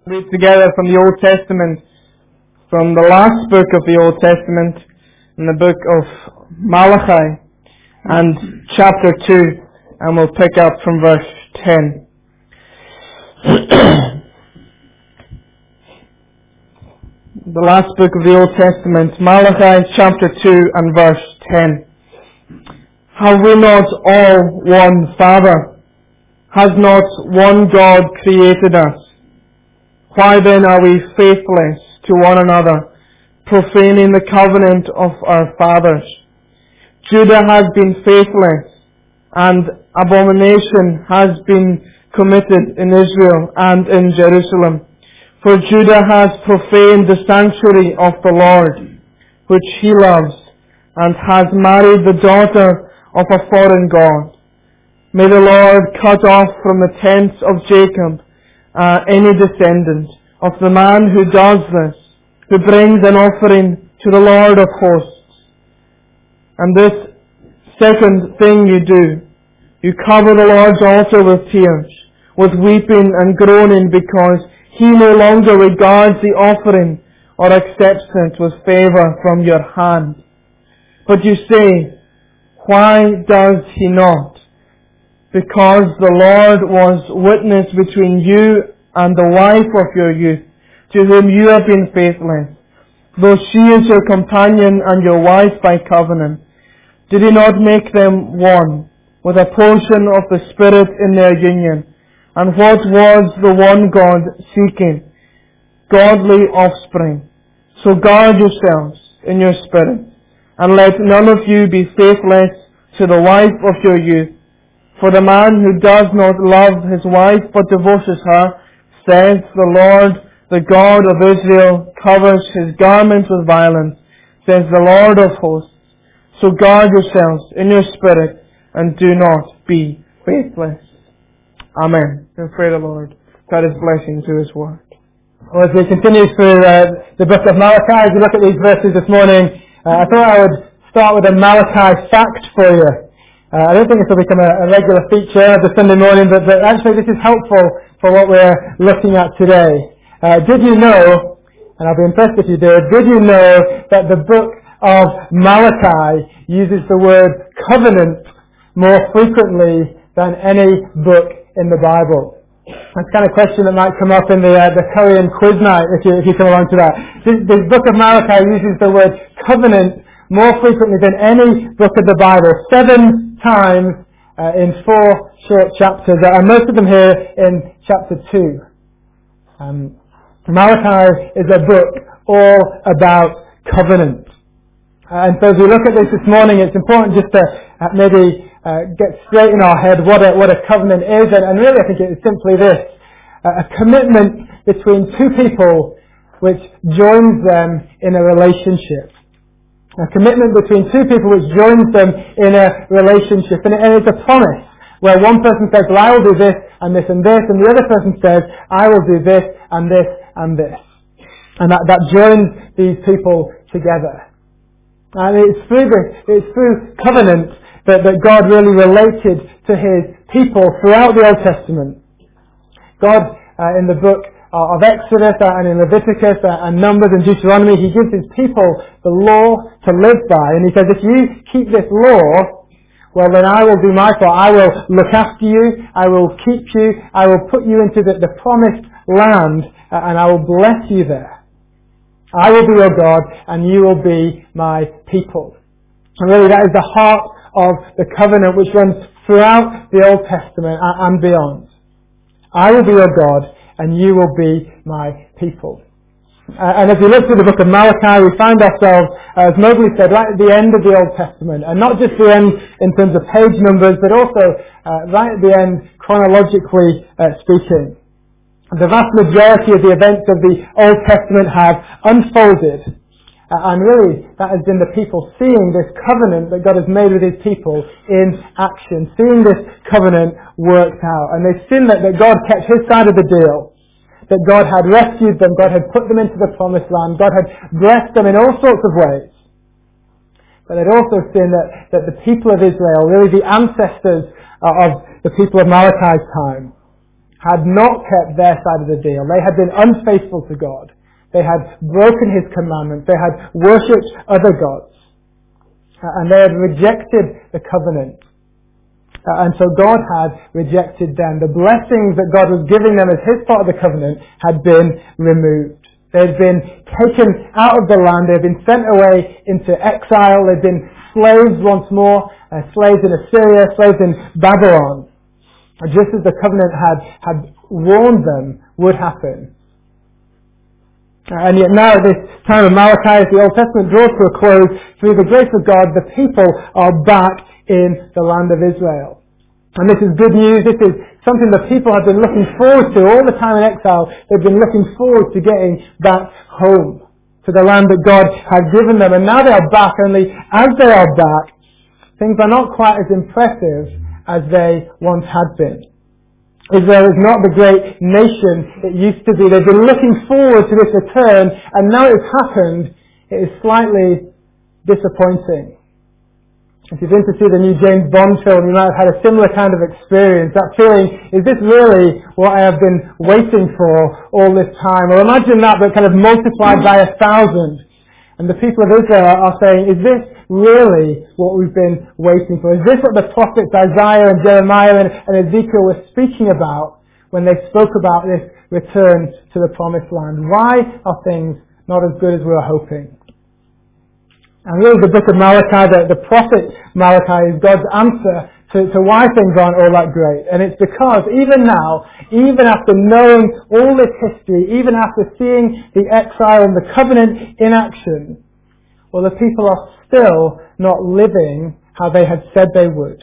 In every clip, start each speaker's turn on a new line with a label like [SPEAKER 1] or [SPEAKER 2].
[SPEAKER 1] Read together from the Old Testament, from the last book of the Old Testament, in the book of Malachi, and chapter 2, and we'll pick up from verse 10. The last book of the Old Testament, Malachi chapter 2 and verse 10. Have we not all one Father? Has not one God created us? Why then are we faithless to one another, profaning the covenant of our fathers? Judah has been faithless, and abomination has been committed in Israel and in Jerusalem. For Judah has profaned the sanctuary of the Lord, which he loves, and has married the daughter of a foreign god. May the Lord cut off from the tents of Jacob any descendant of the man who does this, who brings an offering to the Lord of hosts. And this second thing you do, you cover the Lord's altar with tears, with weeping and groaning, because he no longer regards the offering or accepts it with favour from your hand. But you say, why does he not? Because the Lord was witness between you and the wife of your youth, to whom you have been faithless, though she is your companion and your wife by covenant. Did he not make them one, with a portion of the Spirit in their union? And what was the one God seeking? Godly offspring. So guard yourselves in your spirit, and let none of you be faithless to the wife of your youth. For the man who does not love his wife but divorces her, says the Lord, the God of Israel, covers his garments with violence, says the Lord of hosts. So guard yourselves in your spirit, and do not be faithless. Amen. We pray the Lord God his blessing to his word.
[SPEAKER 2] Well, as we continue through the book of Malachi, as we look at these verses this morning, I thought I would start with a Malachi fact for you. I don't think this will become a regular feature of the Sunday morning, but actually this is helpful for what we're looking at today. Did you know, and I'll be impressed if you did you know that the book of Malachi uses the word covenant more frequently than any book in the Bible? That's the kind of question that might come up in the Korean quiz night if you come along to that. The book of Malachi uses the word covenant more frequently than any book of the Bible, 7 times in 4 short chapters, and most of them here in chapter 2. Malachi is a book all about covenant. And so as we look at this morning, it's important just to maybe get straight in our head what a covenant is, and really I think it's simply this, a commitment between two people which joins them in a relationship. A commitment between two people which joins them in a relationship. And it's a promise where one person says, well, I will do this, and this, and this, and the other person says, I will do this, and this, and this. And that joins these people together. And it's through covenant that God really related to his people throughout the Old Testament. God, in the book of Exodus and in Leviticus and Numbers and Deuteronomy, he gives his people the law to live by. And he says, if you keep this law, well then I will do my part. I will look after you, I will keep you, I will put you into the promised land, and I will bless you there. I will be your God, and you will be my people. And really that is the heart of the covenant which runs throughout the Old Testament and beyond. I will be your God, and you will be my people. And as we look through the book of Malachi, we find ourselves, as Mowgli said, right at the end of the Old Testament. And not just the end in terms of page numbers, but also right at the end chronologically speaking. The vast majority of the events of the Old Testament have unfolded. And really, that has been the people seeing this covenant that God has made with his people in action, seeing this covenant worked out. And they've seen that God kept his side of the deal, that God had rescued them, God had put them into the promised land, God had blessed them in all sorts of ways. But they'd also seen that the people of Israel, really the ancestors of the people of Malachi's time, had not kept their side of the deal. They had been unfaithful to God. They had broken His commandments. They had worshipped other gods. And they had rejected the covenant. And so God had rejected them. The blessings that God was giving them as His part of the covenant had been removed. They had been taken out of the land. They had been sent away into exile. They had been slaves once more, slaves in Assyria, slaves in Babylon. Just as the covenant had warned them would happen. And yet now at this time of Malachi, as the Old Testament draws to a close, through the grace of God, the people are back in the land of Israel. And this is good news. This is something the people have been looking forward to all the time in exile. They've been looking forward to getting back home to the land that God had given them. And now they are back, only as they are back, things are not quite as impressive as they once had been. Israel is not the great nation it used to be. They've been looking forward to this return, and now it's happened, it is slightly disappointing. If you've been to see the new James Bond film, you might have had a similar kind of experience. That feeling, is this really what I have been waiting for all this time? Or imagine that, but kind of multiplied by 1,000. And the people of Israel are saying, is this really what we've been waiting for? Is this what the prophets Isaiah and Jeremiah and Ezekiel were speaking about when they spoke about this return to the promised land? Why are things not as good as we were hoping? And really the book of Malachi, the prophet Malachi, is God's answer to why things aren't all that great. And it's because even now, even after knowing all this history, even after seeing the exile and the covenant in action, well, the people are still not living how they had said they would.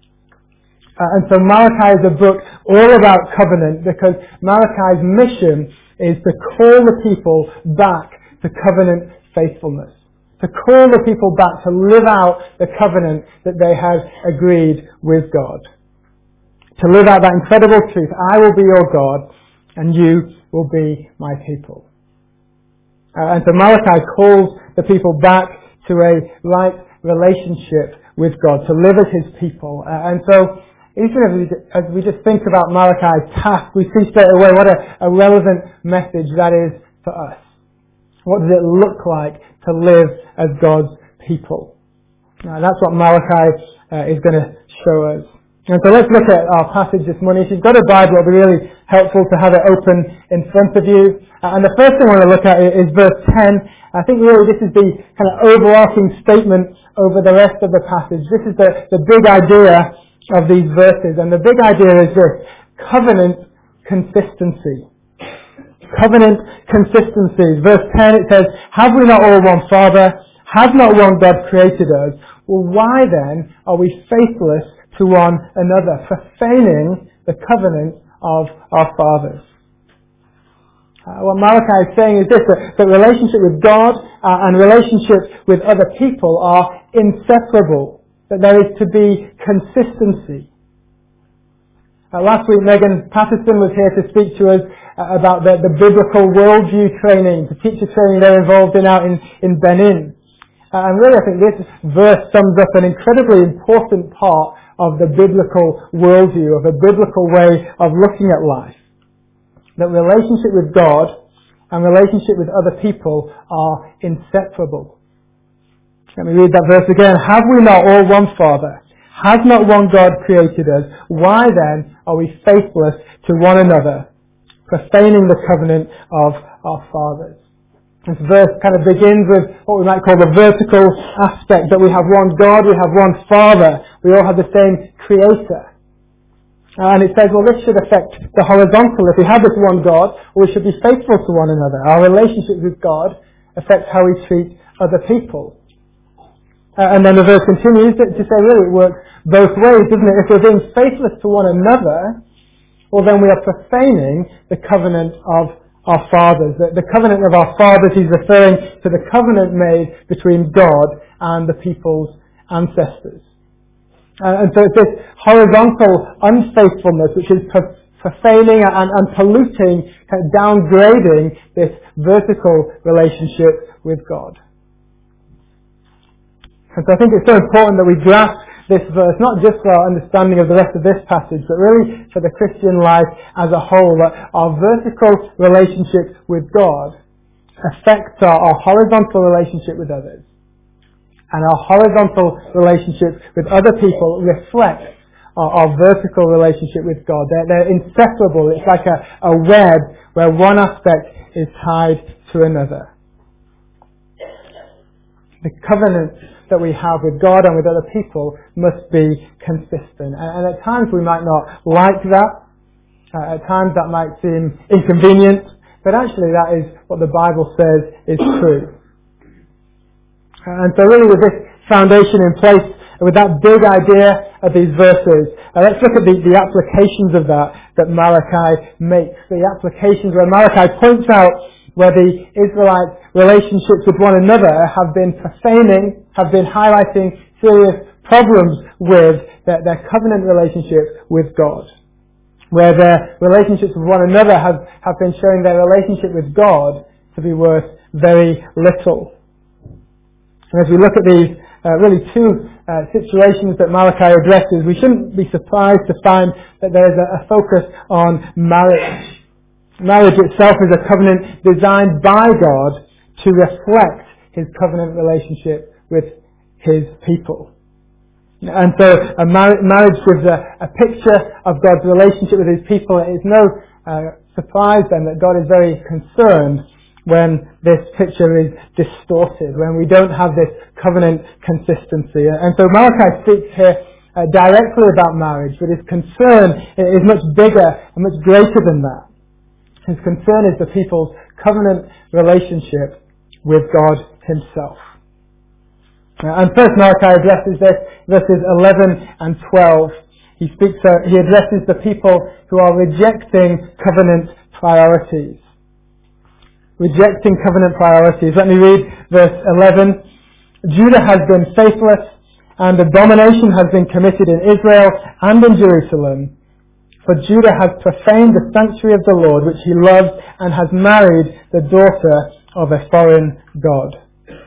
[SPEAKER 2] And so Malachi is a book all about covenant, because Malachi's mission is to call the people back to covenant faithfulness. To call the people back to live out the covenant that they had agreed with God. To live out that incredible truth, I will be your God and you will be my people. And so Malachi calls the people back to a right relationship with God, to live as His people. And so even as we just think about Malachi's task, we see straight away what a relevant message that is for us. What does it look like to live as God's people? Now, that's what Malachi is going to show us. And so let's look at our passage this morning. If you've got a Bible, it'll be really helpful to have it open in front of you. And the first thing I want to look at is verse 10. I think really this is the kind of overarching statement over the rest of the passage. This is the big idea of these verses. And the big idea is this: covenant consistency. Covenant consistency. Verse 10, it says, have we not all one Father? Has not one God created us? Well, why then are we faithless to one another, profaning the covenant of our fathers? What Malachi is saying is this, that relationship with God and relationship with other people are inseparable, that there is to be consistency. Last week, Megan Patterson was here to speak to us about the biblical worldview training, the teacher training they're involved in out in Benin. And really, I think this verse sums up an incredibly important part of the biblical worldview, of a biblical way of looking at life. That relationship with God and relationship with other people are inseparable. Let me read that verse again. Have we not all one Father? Has not one God created us? Why then are we faithless to one another, profaning the covenant of our fathers? This verse kind of begins with what we might call the vertical aspect, that we have one God, we have one Father, we all have the same Creator. And it says, well, this should affect the horizontal. If we have this one God, we should be faithful to one another. Our relationship with God affects how we treat other people. And then the verse continues to say, really, it works both ways, doesn't it? If we're being faithless to one another, well, then we are profaning the covenant of our fathers. The covenant of our fathers, he's referring to the covenant made between God and the people's ancestors. And so it's this horizontal unfaithfulness which is profaning and polluting, kind of downgrading this vertical relationship with God. And so I think it's so important that we grasp this verse, not just for our understanding of the rest of this passage, but really for the Christian life as a whole, that our vertical relationship with God affects our horizontal relationship with others. And our horizontal relationship with other people reflects our vertical relationship with God. They're inseparable. It's like a web where one aspect is tied to another. The covenant that we have with God and with other people must be consistent. And at times we might not like that. At times that might seem inconvenient. But actually that is what the Bible says is true. And so really with this foundation in place, with that big idea of these verses, let's look at the applications of that Malachi makes. The applications where Malachi points out where the Israelites' relationships with one another have been profaning, have been highlighting serious problems with their covenant relationship with God. Where their relationships with one another have been showing their relationship with God to be worth very little. And as we look at these really two situations that Malachi addresses, we shouldn't be surprised to find that there is a focus on marriage. Marriage itself is a covenant designed by God to reflect His covenant relationship with His people. And so a marriage gives a picture of God's relationship with His people. It's no surprise then that God is very concerned when this picture is distorted, when we don't have this covenant consistency. And so Malachi speaks here directly about marriage, but his concern is much bigger and much greater than that. His concern is the people's covenant relationship with God Himself. And first Malachi addresses this, verses 11 and 12. He addresses the people who are rejecting covenant priorities. Rejecting covenant priorities. Let me read verse 11. Judah has been faithless, and abomination has been committed in Israel and in Jerusalem. For Judah has profaned the sanctuary of the Lord, which he loves, and has married the daughter of a foreign god.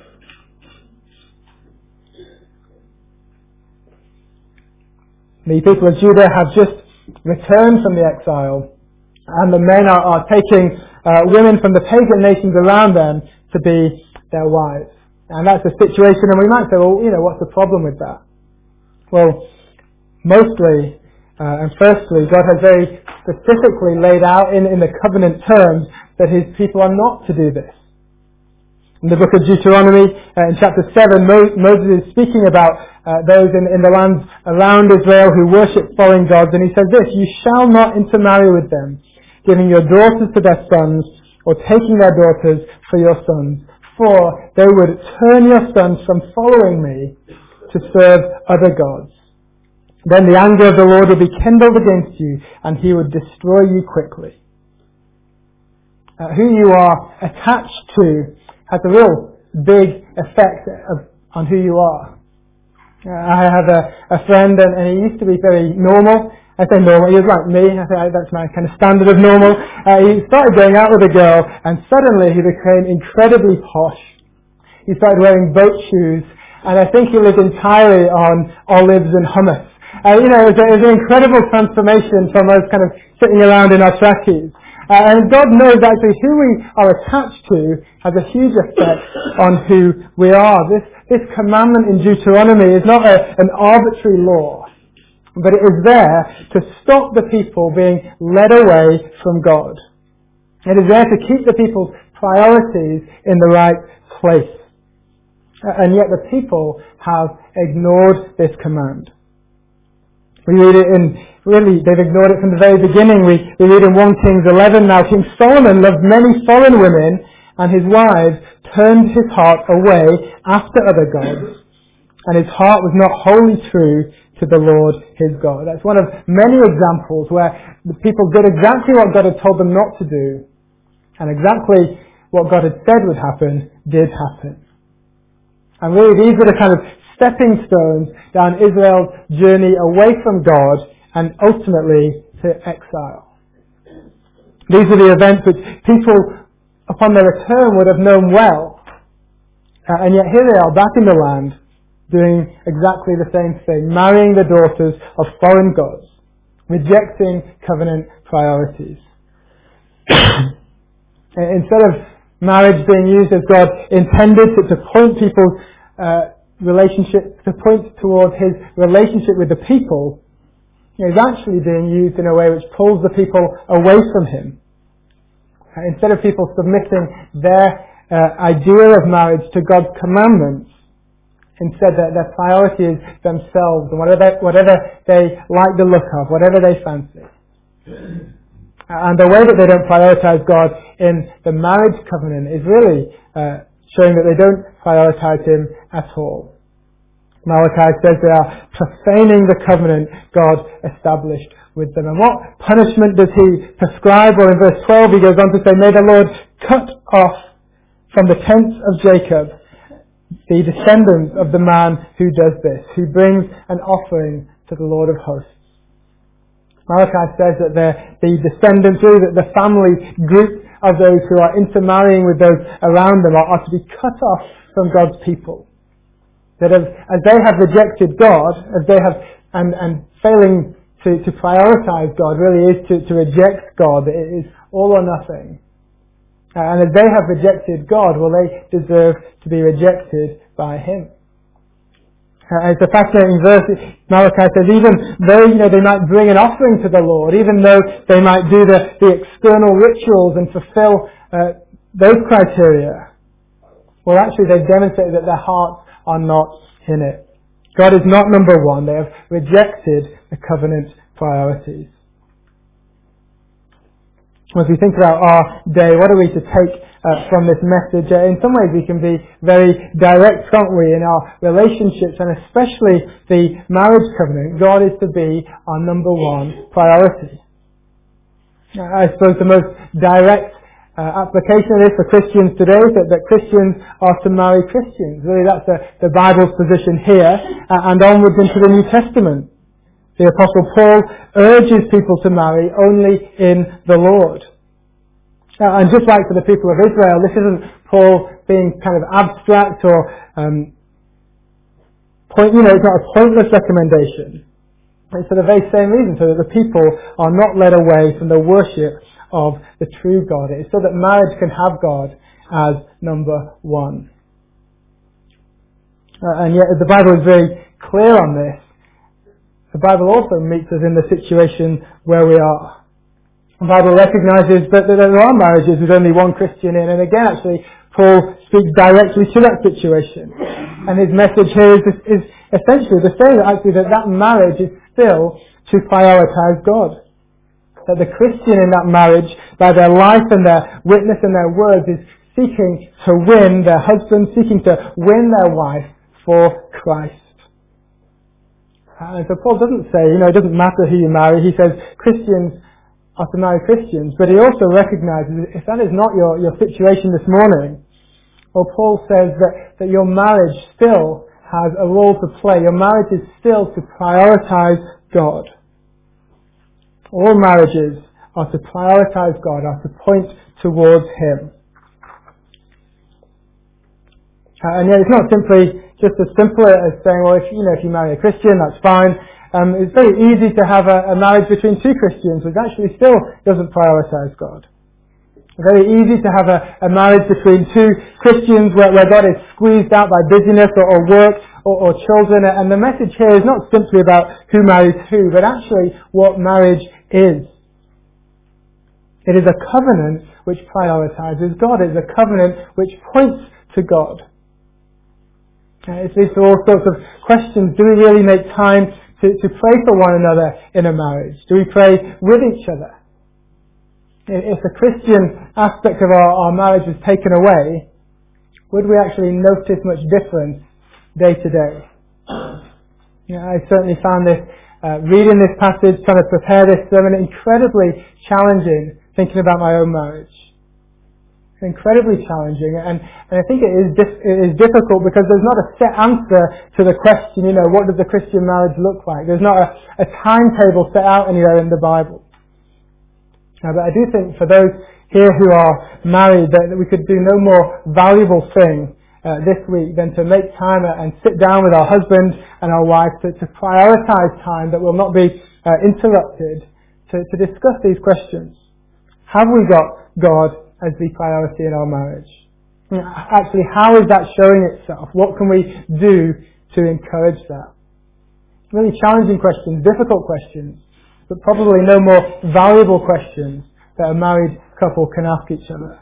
[SPEAKER 2] The people of Judah have just returned from the exile, and the men are taking women from the pagan nations around them to be their wives. And that's the situation, and we might say, well, what's the problem with that? Well, mostly and firstly, God has very specifically laid out in the covenant terms that His people are not to do this. In the book of Deuteronomy, in chapter 7, Moses is speaking about those in the lands around Israel who worship foreign gods, and he says this: "You shall not intermarry with them, giving your daughters to their sons, or taking their daughters for your sons, for they would turn your sons from following me to serve other gods. Then the anger of the Lord will be kindled against you, and He would destroy you quickly." Who you are attached to has a real big effect on who you are. I have a friend, and he used to be very normal. I say normal, he was like me. I think that's my kind of standard of normal. He started going out with a girl, and suddenly he became incredibly posh. He started wearing boat shoes, and I think he lived entirely on olives and hummus. It was an incredible transformation from us kind of sitting around in our trackies. And God knows actually who we are attached to has a huge effect on who we are. This commandment in Deuteronomy is not an arbitrary law, but it is there to stop the people being led away from God. It is there to keep the people's priorities in the right place. And yet the people have ignored this command. We read it they've ignored it from the very beginning. We read in 1 Kings 11, "Now King Solomon loved many foreign women, and his wives turned his heart away after other gods, and his heart was not wholly true to the Lord his God." That's one of many examples where the people did exactly what God had told them not to do, and exactly what God had said would happen did happen. And really these were the kind of stepping stones down Israel's journey away from God and ultimately to exile. These are the events which people upon their return would have known well. And yet here they are back in the land, doing exactly the same thing, marrying the daughters of foreign gods, rejecting covenant priorities. Instead of marriage being used as God intended to point people's relationship, to point towards His relationship with the people, is actually being used in a way which pulls the people away from Him. Instead of people submitting their idea of marriage to God's commandments, instead their priority is themselves and whatever they like the look of, whatever they fancy. And the way that they don't prioritize God in the marriage covenant is really showing that they don't prioritize Him at all. Malachi says they are profaning the covenant God established with them. And what punishment does He prescribe? Well, in verse 12 He goes on to say, "May the Lord cut off from the tents of Jacob the descendants of the man who does this, who brings an offering to the Lord of hosts." Malachi says that the descendants, really that the family group of those who are intermarrying with those around them are to be cut off from God's people. That as they have rejected God, as they have, and failing to prioritize God really is to reject God. It is all or nothing. And as they have rejected God, well, they deserve to be rejected by Him. It's a fascinating verse. Malachi says, even though they might bring an offering to the Lord, even though they might do the external rituals and fulfill those criteria, well, actually they've demonstrated that their hearts are not in it. God is not number one. They have rejected the covenant priorities. As we think about our day, what are we to take from this message? In some ways we can be very direct, can't we, in our relationships, and especially the marriage covenant. God is to be our number one priority. I suppose the most direct application of this for Christians today is that Christians are to marry Christians. Really, that's the Bible's position here, and onwards into the New Testament. The Apostle Paul urges people to marry only in the Lord. And just like for the people of Israel, this isn't Paul being kind of abstract or it's not a pointless recommendation. It's for the very same reason, so that the people are not led away from the worship of the true God. It's so that marriage can have God as number one. And yet the Bible is very clear on this. The Bible also meets us in the situation where we are. The Bible recognizes that there are marriages with only one Christian in, and again actually Paul speaks directly to that situation. And his message here is essentially the same, actually, that marriage is still to prioritize God. That the Christian in that marriage, by their life and their witness and their words, is seeking to win their husband, seeking to win their wife for Christ. And so Paul doesn't say, it doesn't matter who you marry. He says Christians are to marry Christians. But he also recognizes if that is not your situation this morning, well, Paul says that your marriage still has a role to play. Your marriage is still to prioritize God. All marriages are to prioritize God, are to point towards Him. And yet it's not simply just as simple as saying, well, if you marry a Christian, that's fine. It's very easy to have a marriage between two Christians, which actually still doesn't prioritize God. It's very easy to have a marriage between two Christians where God is squeezed out by busyness or work or children. And the message here is not simply about who marries who, but actually what marriage is. It is a covenant which prioritizes God. It is a covenant which points to God. It leads to all sorts of questions. Do we really make time to pray for one another in a marriage? Do we pray with each other? If the Christian aspect of our marriage is taken away, would we actually notice much difference day to day? I certainly found this, reading this passage, trying to prepare this sermon, incredibly challenging, thinking about my own marriage. Incredibly challenging, and I think it is difficult because there's not a set answer to the question, what does a Christian marriage look like? There's not a timetable set out anywhere in the Bible. But I do think for those here who are married that we could do no more valuable thing this week than to make time and sit down with our husband and our wife to prioritize time that will not be interrupted to discuss these questions. Have we got God as the priority in our marriage? Actually, how is that showing itself? What can we do to encourage that? Really challenging questions, difficult questions, but probably no more valuable questions that a married couple can ask each other.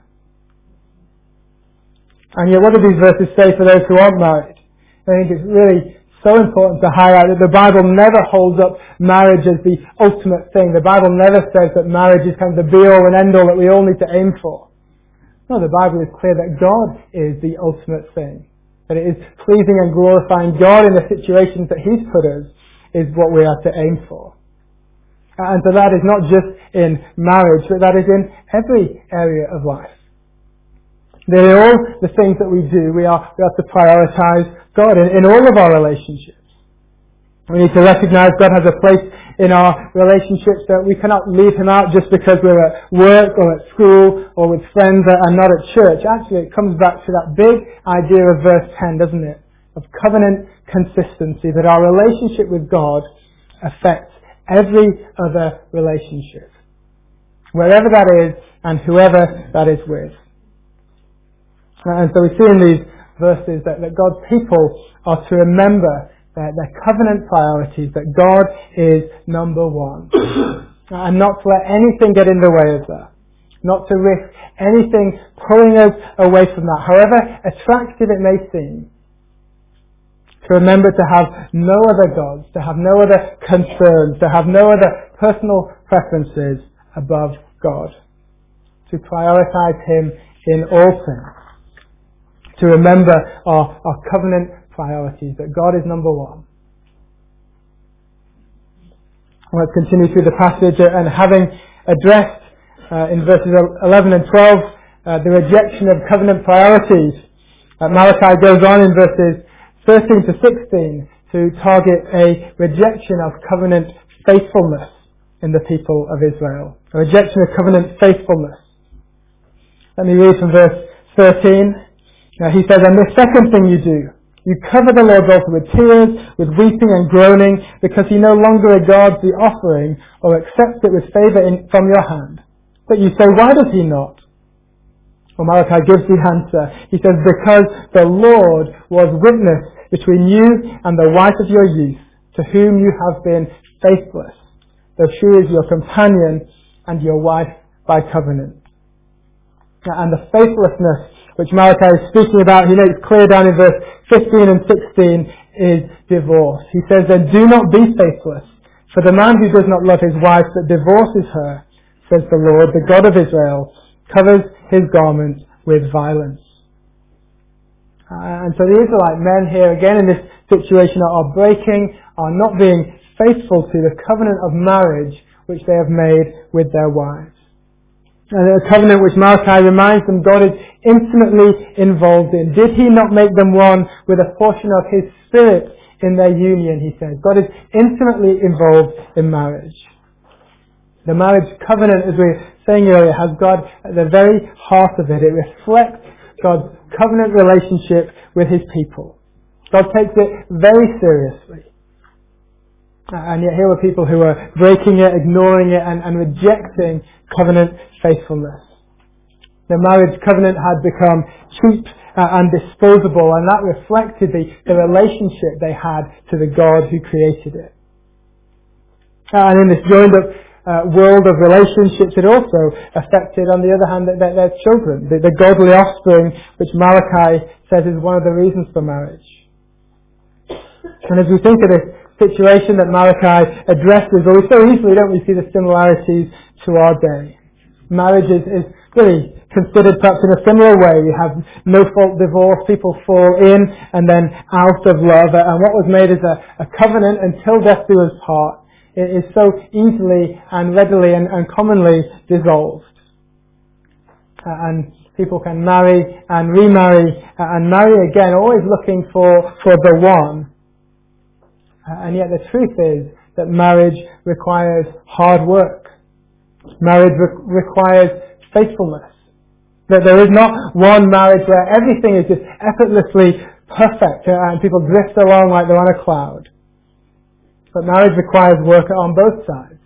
[SPEAKER 2] And yet, what do these verses say for those who aren't married? I think it's really so important to highlight that the Bible never holds up marriage as the ultimate thing. The Bible never says that marriage is kind of the be-all and end-all that we all need to aim for. No, the Bible is clear that God is the ultimate thing. That it is pleasing and glorifying God in the situations that He's put us is what we are to aim for. And so that is not just in marriage, but that is in every area of life. That in all the things that we do, we are to prioritize God in all of our relationships. We need to recognize God has a place in our relationships, that we cannot leave Him out just because we're at work or at school or with friends and not at church. Actually, it comes back to that big idea of verse 10, doesn't it? Of covenant consistency, that our relationship with God affects every other relationship, wherever that is and whoever that is with. And so we see in these verses that God's people are to remember their covenant priorities, that God is number one. And not to let anything get in the way of that. Not to risk anything pulling us away from that, however attractive it may seem. To remember to have no other gods, to have no other concerns, to have no other personal preferences above God. To prioritize Him in all things. To remember our covenant priorities, that God is number one. Let's continue through the passage, and having addressed in verses 11 and 12 the rejection of covenant priorities, Malachi goes on in verses 13 to 16 to target a rejection of covenant faithfulness in the people of Israel. A rejection of covenant faithfulness. Let me read from verse 13. Now he says, "And the second thing you do, you cover the Lord's altar with tears, with weeping and groaning, because He no longer regards the offering or accepts it with favour from your hand. But you say, why does He not?" Well, Malachi gives the answer. He says, "Because the Lord was witness between you and the wife of your youth, to whom you have been faithless, though she is your companion and your wife by covenant." And the faithlessness which Malachi is speaking about, he makes clear down in verse 15 and 16, is divorce. He says, "Then do not be faithless, for the man who does not love his wife but divorces her, says the Lord, the God of Israel, covers his garment with violence." And so the Israelite men here, again in this situation, are not being faithful to the covenant of marriage which they have made with their wives. And a covenant which Malachi reminds them God is intimately involved in. Did He not make them one with a portion of His Spirit in their union, he says. God is intimately involved in marriage. The marriage covenant, as we were saying earlier, has God at the very heart of it. It reflects God's covenant relationship with His people. God takes it very seriously. And yet here were people who were breaking it, ignoring it, and rejecting covenant faithfulness. The marriage covenant had become cheap and disposable, and that reflected the relationship they had to the God who created it. And in this joined up world of relationships, it also affected, on the other hand, their children, the godly offspring, which Malachi says is one of the reasons for marriage. And as we think of this situation that Malachi addresses, well, we so easily, don't we, see the similarities to our day. Marriage is really considered perhaps in a similar way. We have no-fault divorce, people fall in and then out of love, and what was made as a covenant until death do us part, it is so easily and readily and commonly dissolved. And people can marry and remarry and marry again, always looking for the one. And yet the truth is that marriage requires hard work. Marriage requires faithfulness. That there is not one marriage where everything is just effortlessly perfect and people drift along like they're on a cloud. But marriage requires work on both sides.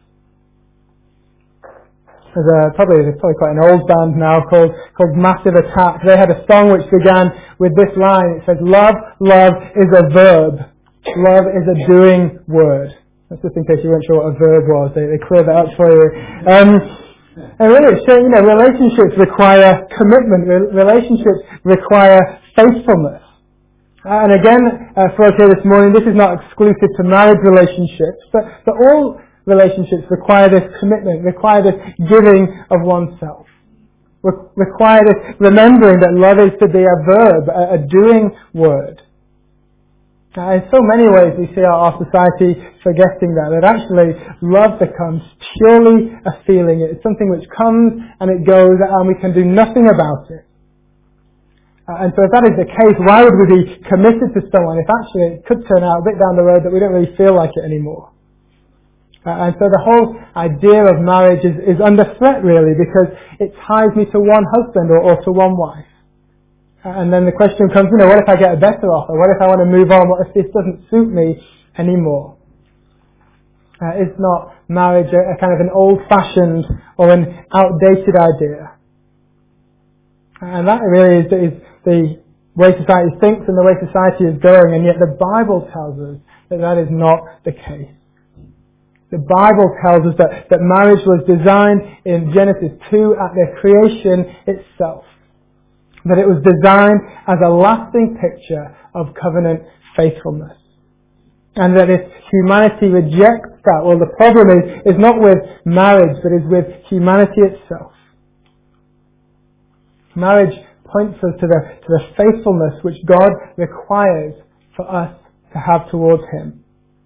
[SPEAKER 2] There's probably quite an old band now called Massive Attack. They had a song which began with this line. It says, love is a verb. Love is a doing word. That's just in case you weren't sure what a verb was. They cleared that up for you. And really it's saying, relationships require commitment. Relationships require faithfulness. And again, for us here this morning, this is not exclusive to marriage relationships, but all relationships require this commitment, require this giving of oneself, require this remembering that love is to be a verb, a doing word. In so many ways we see our society forgetting that actually love becomes purely a feeling. It's something which comes and it goes and we can do nothing about it. And so if that is the case, why would we be committed to someone if actually it could turn out a bit down the road that we don't really feel like it anymore? And so the whole idea of marriage is under threat really because it ties me to one husband or to one wife. And then the question comes, what if I get a better offer? What if I want to move on? What if this doesn't suit me anymore? Is not marriage a kind of an old-fashioned or an outdated idea? And that really is the way society thinks and the way society is going, and yet the Bible tells us that is not the case. The Bible tells us that marriage was designed in Genesis 2 at the creation itself. That it was designed as a lasting picture of covenant faithfulness. And that if humanity rejects that, well, the problem is not with marriage, but is with humanity itself. Marriage points us to the faithfulness which God requires for us to have towards Him.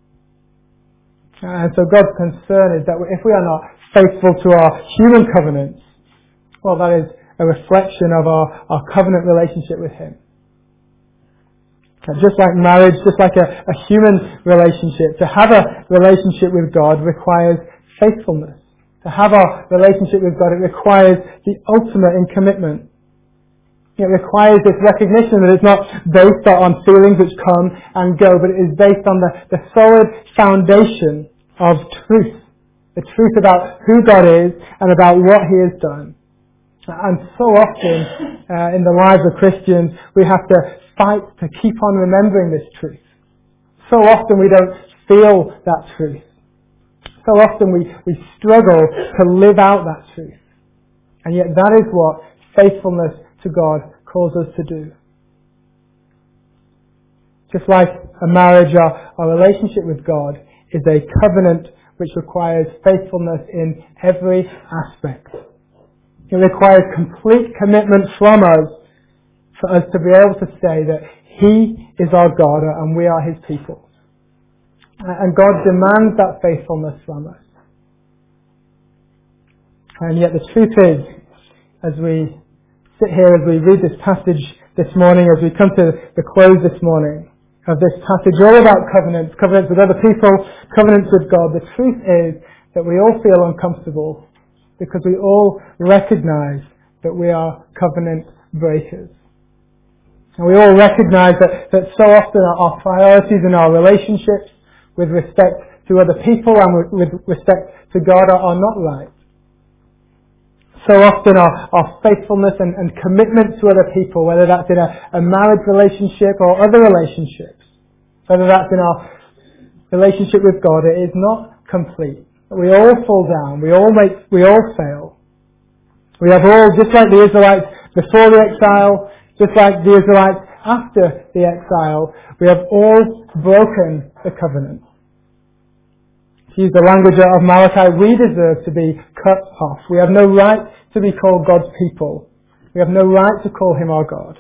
[SPEAKER 2] And so God's concern is that if we are not faithful to our human covenants, well, that is a reflection of our covenant relationship with Him. Just like marriage, just like a human relationship, to have a relationship with God requires faithfulness. To have our relationship with God, it requires the ultimate in commitment. It requires this recognition that it's not based on feelings which come and go, but it is based on the solid foundation of truth. The truth about who God is and about what He has done. And so often in the lives of Christians, we have to fight to keep on remembering this truth. So often we don't feel that truth. So often we struggle to live out that truth. And yet that is what faithfulness to God calls us to do. Just like a marriage, our relationship with God is a covenant which requires faithfulness in every aspect. It requires complete commitment from us for us to be able to say that He is our God and we are His people. And God demands that faithfulness from us. And yet the truth is, as we sit here, as we read this passage this morning, as we come to the close this morning of this passage, all about covenants with other people, covenants with God, the truth is that we all feel uncomfortable because we all recognize that we are covenant breakers. And we all recognize that so often our priorities in our relationships with respect to other people and with respect to God are not right. So often our faithfulness and commitment to other people, whether that's in a marriage relationship or other relationships, whether that's in our relationship with God, it is not complete. We all fall down. We all fail. We have all, just like the Israelites before the exile, just like the Israelites after the exile, we have all broken the covenant. To use the language of Malachi, we deserve to be cut off. We have no right to be called God's people. We have no right to call Him our God.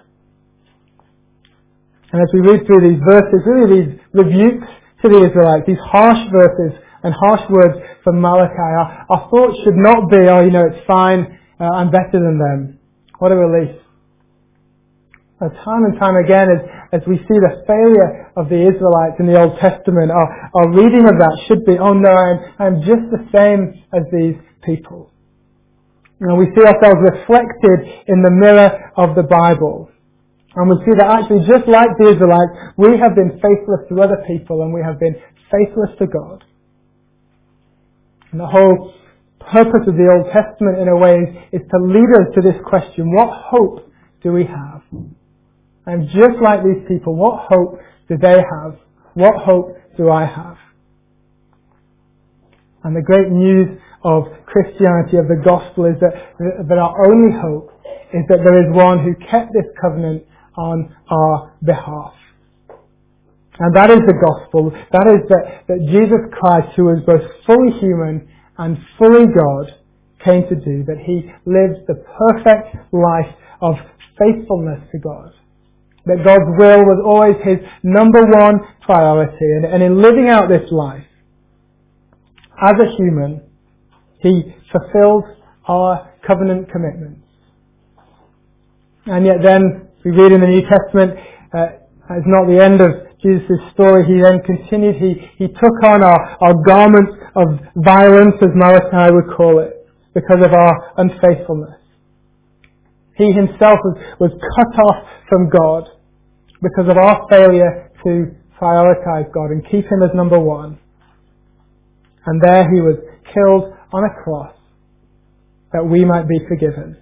[SPEAKER 2] And as we read through these verses, really these rebukes to the Israelites, these harsh verses and harsh words from Malachi, our thoughts should not be, it's fine, I'm better than them. What a relief. Time and time again, as we see the failure of the Israelites in the Old Testament, our reading of that should be, oh no, I'm just the same as these people. And we see ourselves reflected in the mirror of the Bible. And we see that actually, just like the Israelites, we have been faithless to other people and we have been faithless to God. And the whole purpose of the Old Testament, in a way, is to lead us to this question: what hope do we have? And just like these people, what hope do they have? What hope do I have? And the great news of Christianity, of the gospel, is that our only hope is that there is one who kept this covenant on our behalf. And that is the gospel. That is that Jesus Christ, who was both fully human and fully God, came to do. That he lived the perfect life of faithfulness to God. That God's will was always his number one priority. And in living out this life, as a human, he fulfilled our covenant commitments. And yet then, we read in the New Testament, it's not the end of Jesus' story. He then continued. He took on our garments of violence, as Malachi would call it, because of our unfaithfulness. He himself was cut off from God because of our failure to prioritize God and keep him as number one. And there he was killed on a cross that we might be forgiven.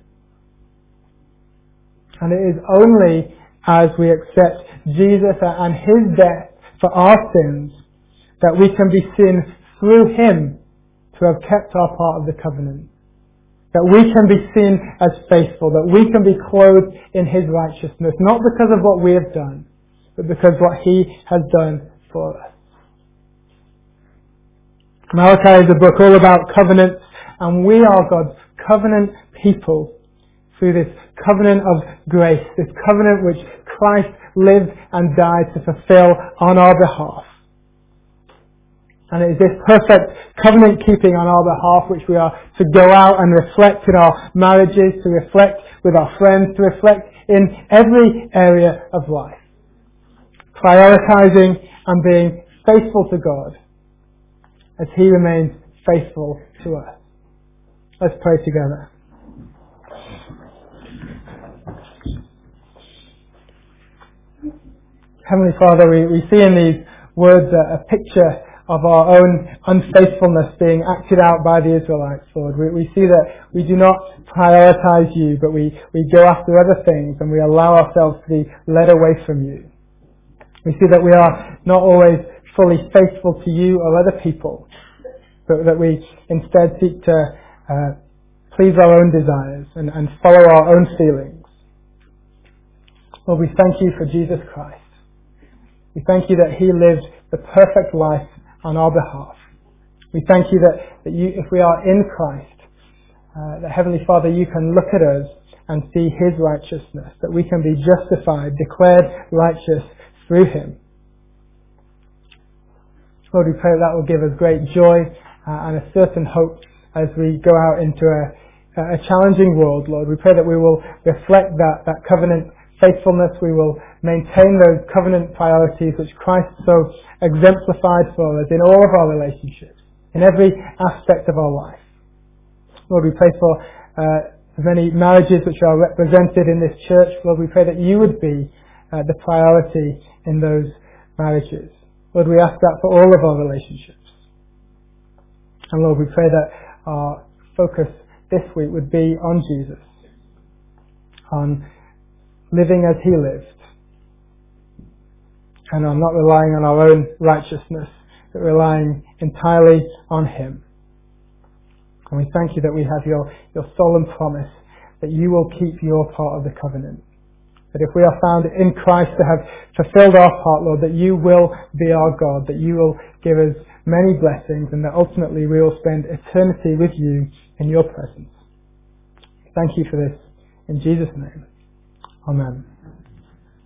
[SPEAKER 2] And it is only as we accept Jesus and his death for our sins that we can be seen through him to have kept our part of the covenant. That we can be seen as faithful, that we can be clothed in his righteousness, not because of what we have done, but because what he has done for us. Malachi is a book all about covenants, and we are God's covenant people through this covenant of grace, this covenant which Christ lived and died to fulfill on our behalf. And it is this perfect covenant keeping on our behalf which we are to go out and reflect in our marriages, to reflect with our friends, to reflect in every area of life. Prioritizing and being faithful to God as he remains faithful to us. Let's pray together. Heavenly Father, we see in these words a picture of our own unfaithfulness being acted out by the Israelites, Lord. We see that we do not prioritize you, but we go after other things and we allow ourselves to be led away from you. We see that we are not always fully faithful to you or other people, but that we instead seek to please our own desires and follow our own feelings. Lord, we thank you for Jesus Christ. We thank you that he lived the perfect life on our behalf. We thank you that you, if we are in Christ, that Heavenly Father, you can look at us and see his righteousness, that we can be justified, declared righteous through him. Lord, we pray that will give us great joy and a certain hope as we go out into a challenging world, Lord. We pray that we will reflect that covenant faithfulness. We will maintain those covenant priorities which Christ so exemplified for us in all of our relationships, in every aspect of our life. Lord, we pray for the many marriages which are represented in this church. Lord, we pray that you would be the priority in those marriages. Lord, we ask that for all of our relationships. And Lord, we pray that our focus this week would be on Jesus, on living as he lived, and on not relying on our own righteousness, but relying entirely on him. And we thank you that we have your solemn promise that you will keep your part of the covenant. That if we are found in Christ to have fulfilled our part, Lord, that you will be our God, that you will give us many blessings, and that ultimately we will spend eternity with you in your presence. Thank you for this. In Jesus' name. Amen.